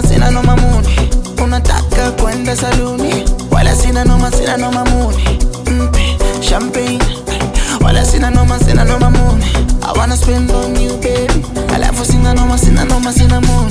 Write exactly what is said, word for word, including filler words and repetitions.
noma, sina noma mood. Unataka kwenda saluni, wala sina noma, sina noma mood. Mpe champagne, wala sina noma, sina noma mood. I wanna spend on you baby, alafu sina noma, sina noma, sina mood.